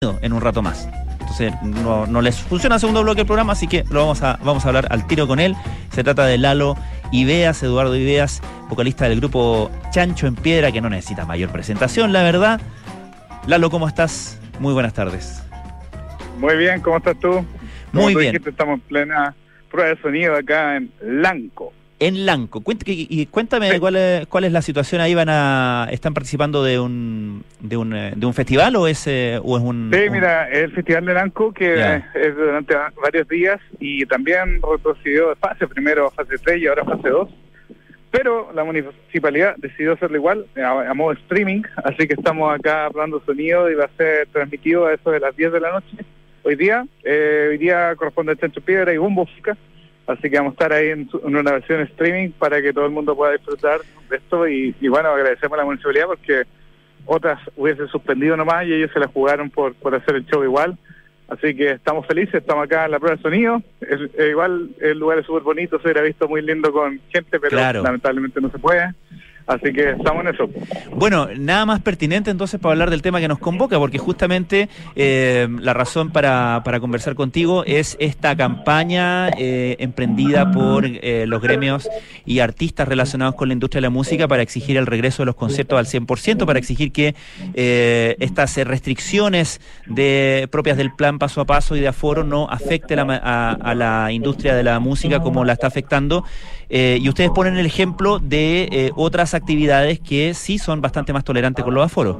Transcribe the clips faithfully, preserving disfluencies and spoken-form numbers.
en un rato más. Entonces no, no les funciona el segundo bloque del programa, así que lo vamos a, vamos a hablar al tiro con él. Se trata de Lalo Ibeas, Eduardo Ibeas, vocalista del grupo Chancho en Piedra, que no necesita mayor presentación, la verdad. Lalo, ¿cómo estás? Muy buenas tardes. Muy bien, ¿cómo estás tú? Muy bien. Dijiste, estamos en plena prueba de sonido acá en Lanco. En Lanco. Cuént, y cuéntame sí. cuál es, cuál es la situación ahí. Van a ¿Están participando de un de un, de un festival o es, o es un...? Sí, un... mira, el Festival de Lanco, que yeah. es durante varios días y también retrocedió de fase, primero fase tres y ahora fase dos. Pero la municipalidad decidió hacerlo igual, a, a modo streaming, así que estamos acá probando sonido y va a ser transmitido a eso de las diez de la noche. Hoy día, eh, hoy día corresponde a Chancho Piedra y Bumbo Fica. Así que vamos a estar ahí en, en una versión streaming para que todo el mundo pueda disfrutar de esto y, y bueno, agradecemos a la municipalidad porque otras hubiesen suspendido nomás y ellos se la jugaron por, por hacer el show igual. Así que estamos felices, estamos acá en la prueba de sonido. Es, eh, igual el lugar es súper bonito, se hubiera visto muy lindo con gente, pero claro, lamentablemente no se puede. Así que estamos en eso. Bueno, nada más pertinente entonces para hablar del tema que nos convoca, porque justamente eh, la razón para, para conversar contigo es esta campaña eh, emprendida por eh, los gremios y artistas relacionados con la industria de la música para exigir el regreso de los conciertos al cien por ciento, para exigir que eh, estas restricciones de, propias del plan paso a paso y de aforo no afecte la, a, a la industria de la música como la está afectando. Eh, y ustedes ponen el ejemplo de eh, otras actividades que sí son bastante más tolerantes con los aforos.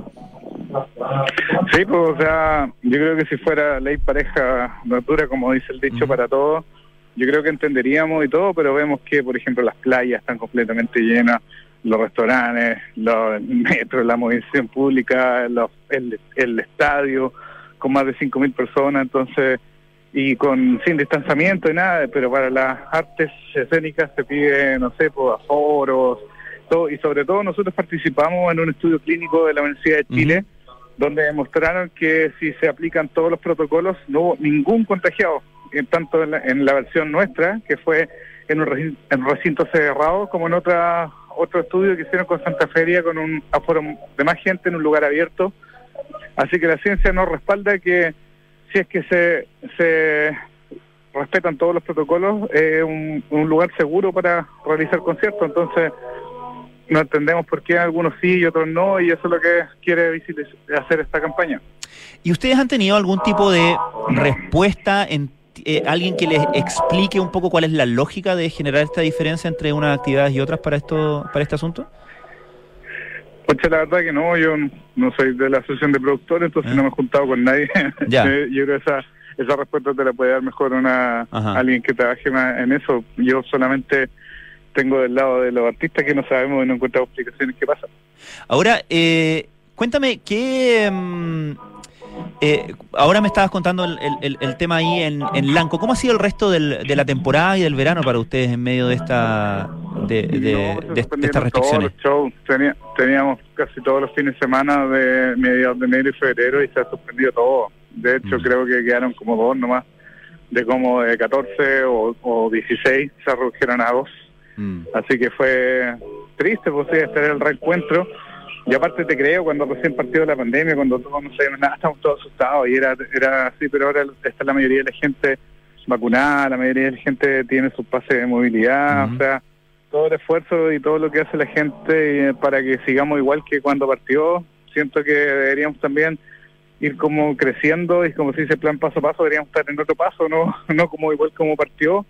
Sí, pues, o sea, yo creo que si fuera ley pareja no dura, como dice el dicho, uh-huh. para todos, yo creo que entenderíamos y todo, pero vemos que, por ejemplo, las playas están completamente llenas, los restaurantes, los metros, la movilización pública, los, el, el estadio, con más de cinco mil personas, entonces... y con sin distanciamiento y nada, pero para las artes escénicas se pide, no sé, pues aforos, todo, y sobre todo nosotros participamos en un estudio clínico de la Universidad de Chile, uh-huh. donde demostraron que si se aplican todos los protocolos no hubo ningún contagiado, en tanto en la, en la versión nuestra, que fue en un recinto, en un recinto cerrado, como en otra otro estudio que hicieron con Santa Feria, con un aforo de más gente en un lugar abierto. Así que la ciencia nos respalda que si es que se, se respetan todos los protocolos, es eh, un, un lugar seguro para realizar conciertos. Entonces, no entendemos por qué algunos sí y otros no, y eso es lo que quiere hacer esta campaña. ¿Y ustedes han tenido algún tipo de respuesta, en eh, alguien que les explique un poco cuál es la lógica de generar esta diferencia entre unas actividades y otras para esto, para este asunto? Pues la verdad que no, yo no soy de la asociación de productores, entonces ¿Eh? no me he juntado con nadie. Ya. Yo creo que esa, esa respuesta te la puede dar mejor una alguien que trabaje más en eso. Yo solamente tengo del lado de los artistas que no sabemos y no encontramos explicaciones qué pasa. Ahora, eh, cuéntame, ¿qué... Um, eh, ahora me estabas contando el, el, el tema ahí en, en Lanco. ¿Cómo ha sido el resto del, de la temporada y del verano para ustedes en medio de esta de, de, no, de, de estas restricciones? Todos los shows. Teníamos casi todos los fines de semana de mediados de enero y febrero y se ha suspendido todo. De hecho, mm. creo que quedaron como dos nomás, de como de catorce o, o dieciséis se redujeron a dos. Mm. Así que fue triste, pues sí, este era el reencuentro. Y aparte te creo, cuando recién partió la pandemia, cuando todos no sabíamos nada, estábamos todos asustados y era era así, pero ahora está la mayoría de la gente vacunada, la mayoría de la gente tiene su pase de movilidad, uh-huh. o sea, todo el esfuerzo y todo lo que hace la gente para que sigamos igual que cuando partió, siento que deberíamos también ir como creciendo y como se dice plan paso a paso, deberíamos estar en otro paso, no no como igual como partió.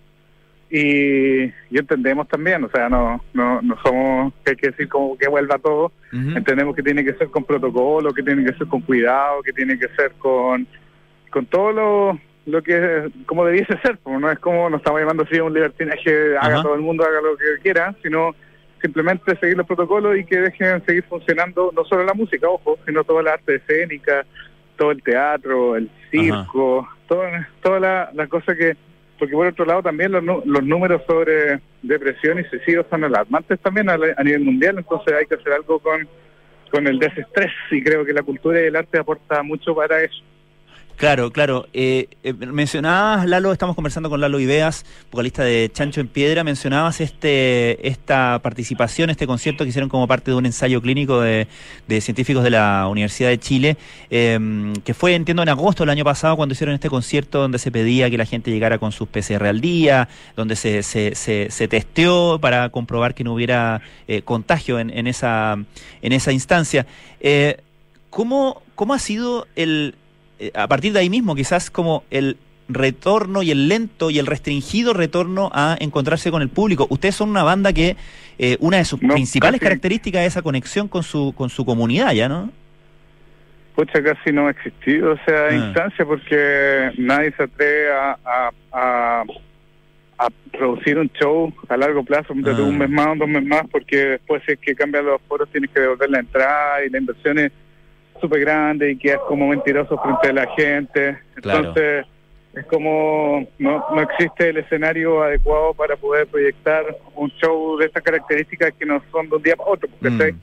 Y, y entendemos también, o sea, no no no somos, que hay que decir como que vuelva todo, uh-huh. entendemos que tiene que ser con protocolo, que tiene que ser con cuidado, que tiene que ser con con todo lo, lo que como debiese ser, como no es como nos estamos llamando así a un libertinaje, haga uh-huh. todo el mundo, haga lo que quiera, sino simplemente seguir los protocolos y que dejen seguir funcionando no solo la música, ojo, sino toda la arte escénica, todo el teatro, el circo, uh-huh. todas toda las la cosas que... Porque por otro lado también los, los números sobre depresión y suicidio son alarmantes también a, a nivel mundial, entonces hay que hacer algo con, con el desestrés y creo que la cultura y el arte aporta mucho para eso. Claro, claro. Eh, eh, mencionabas, Lalo, estamos conversando con Lalo Ibeas, vocalista de Chancho en Piedra. Mencionabas este esta participación, este concierto que hicieron como parte de un ensayo clínico de, de científicos de la Universidad de Chile, eh, que fue, entiendo, en agosto del año pasado cuando hicieron este concierto donde se pedía que la gente llegara con sus P C R al día, donde se se, se, se testeó para comprobar que no hubiera eh, contagio en, en esa en esa instancia. Eh, ¿cómo, ¿Cómo ha sido el... a partir de ahí mismo, quizás como el retorno y el lento y el restringido retorno a encontrarse con el público? Ustedes son una banda que eh, una de sus no, principales casi características es esa conexión con su con su comunidad, ¿ya no? Pucha, casi no ha existido esa ah. instancia porque nadie se atreve a, a, a, a producir un show a largo plazo, desde ah. un mes más o dos meses más, porque después si es que cambian los foros tienes que devolver la entrada y la inversión es súper grande y quedas como mentiroso frente a la gente. Entonces, claro, es como no, no existe el escenario adecuado para poder proyectar un show de estas características que no son de un día para otro. Porque mm.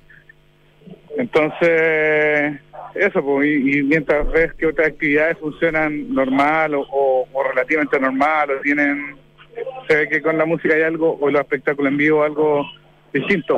Entonces, eso, pues, y, y mientras ves que otras actividades funcionan normal o, o, o relativamente normal, o tienen, se ve que con la música hay algo, o los espectáculos en vivo algo distinto.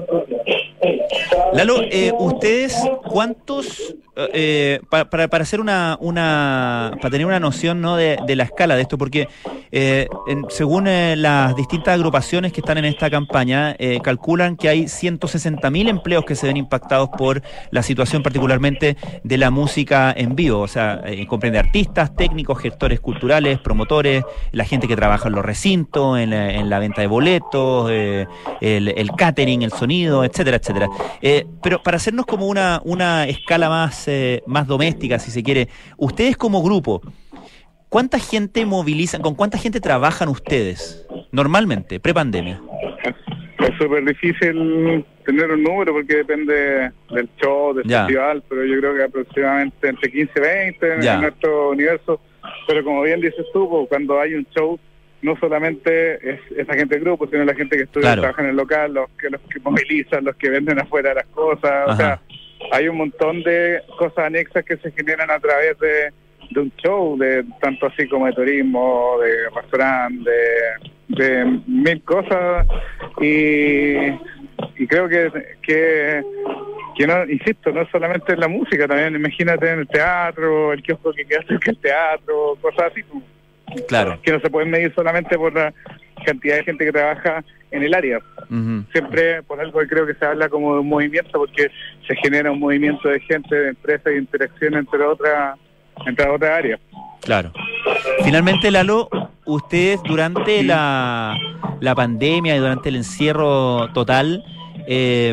Lalo, eh, ustedes, ¿cuántos, eh, para, para, para hacer una, una, para tener una noción, ¿no?, de, de la escala de esto, porque eh, en, según eh, las distintas agrupaciones que están en esta campaña, eh, calculan que hay ciento sesenta mil empleos que se ven impactados por la situación particularmente de la música en vivo, o sea, eh, comprende artistas, técnicos, gestores culturales, promotores, la gente que trabaja en los recintos, en la, en la venta de boletos, eh, el, el catering, el sonido, etcétera, etcétera. Eh, pero para hacernos como una, una escala más, eh, más doméstica, si se quiere, ustedes como grupo, ¿cuánta gente movilizan, con cuánta gente trabajan ustedes normalmente, prepandemia? Es súper difícil tener un número porque depende del show, del ya. festival, pero yo creo que aproximadamente entre quince y veinte en, en nuestro universo. Pero como bien dices tú, pues, cuando hay un show, no solamente es esa gente del grupo, sino la gente que estudia, claro, trabaja en el local, los que los que movilizan, los que venden afuera las cosas. Ajá. O sea, hay un montón de cosas anexas que se generan a través de, de un show, de tanto así como de turismo, de restaurante, de, de mil cosas. Y, y creo que, que que no, insisto, no solamente en la música, también imagínate en el teatro, el kiosco que queda cerca del teatro, cosas así, claro, que no se pueden medir solamente por la cantidad de gente que trabaja en el área. Uh-huh. Siempre por algo creo que se habla como de un movimiento, porque se genera un movimiento de gente, de empresas y interacción entre otras entre otras áreas. Claro. Finalmente, Lalo, ustedes durante la, la pandemia y durante el encierro total, eh,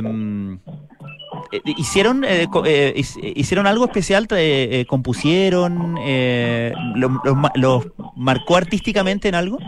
hicieron eh, eh, hicieron algo especial, eh, eh, compusieron, eh, los lo, lo marcó artísticamente en algo.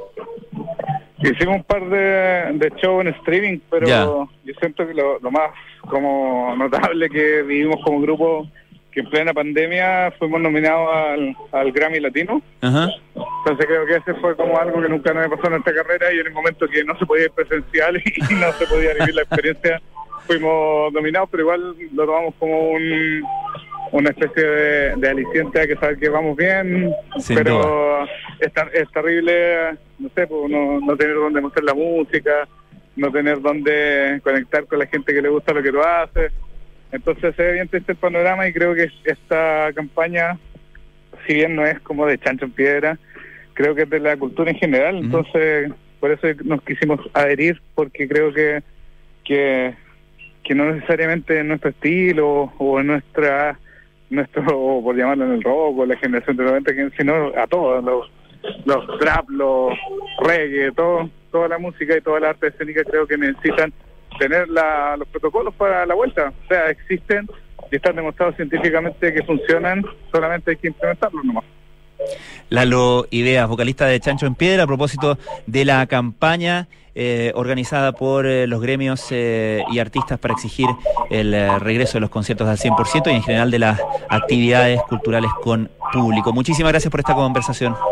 Hicimos un par de, de shows en streaming, pero ya. yo siento que lo, lo más como notable que vivimos como grupo, que en plena pandemia fuimos nominados al, al Grammy Latino. Ajá. Entonces creo que ese fue como algo que nunca nos pasó en nuestra carrera, y en el momento que no se podía ir presencial y no se podía vivir la experiencia, fuimos nominados, pero igual lo tomamos como un, una especie de, de aliciente a que saber que vamos bien. Sin pero duda. Es, es terrible, no sé, pues, no, no tener dónde mostrar la música, no tener dónde conectar con la gente que le gusta lo que tú haces. Entonces se ve bien triste el panorama, y creo que esta campaña, si bien no es como de Chancho en Piedra, creo que es de la cultura en general. Uh-huh. Entonces por eso nos quisimos adherir, porque creo que que que no necesariamente en nuestro estilo o en nuestra, nuestro, por llamarlo en el rock o la generación de los noventa, sino a todos, los, los trap, los reggae, todo, toda la música y toda la arte escénica creo que necesitan tener la, los protocolos para la vuelta. O sea, existen y están demostrados científicamente que funcionan, solamente hay que implementarlos nomás. Lalo Ibeas, vocalista de Chancho en Piedra, a propósito de la campaña eh, organizada por eh, los gremios eh, y artistas para exigir el eh, regreso de los conciertos al cien por ciento y en general de las actividades culturales con público. Muchísimas gracias por esta conversación.